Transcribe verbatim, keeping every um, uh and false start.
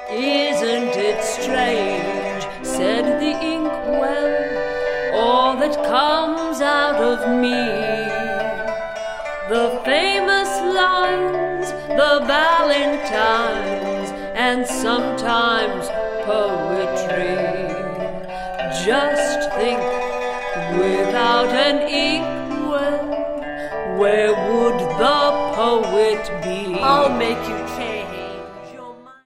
Isn't it strange, said the inkwell, all that comes out of me? The famous lines, the valentines, and sometimes poetry. Just think, without an inkwell, where would the poet be? I'll make you